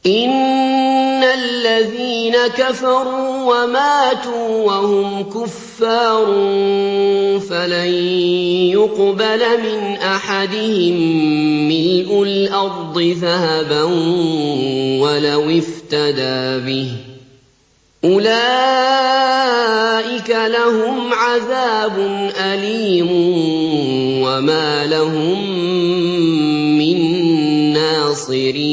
إِنَّ الَّذِينَ كَفَرُوا وَمَاتُوا وَهُمْ كُفَّارٌ فَلَن يُقْبَلَ مِنْ أَحَدِهِم مِّلْءُ الْأَرْضِ ذَهَبًا وَلَوِ افْتَدَىٰ بِهِ ۗ أُولَٰئِكَ لَهُمْ عَذَابٌ أَلِيمٌ وَمَا لَهُم مِّن نَّاصِرِينَ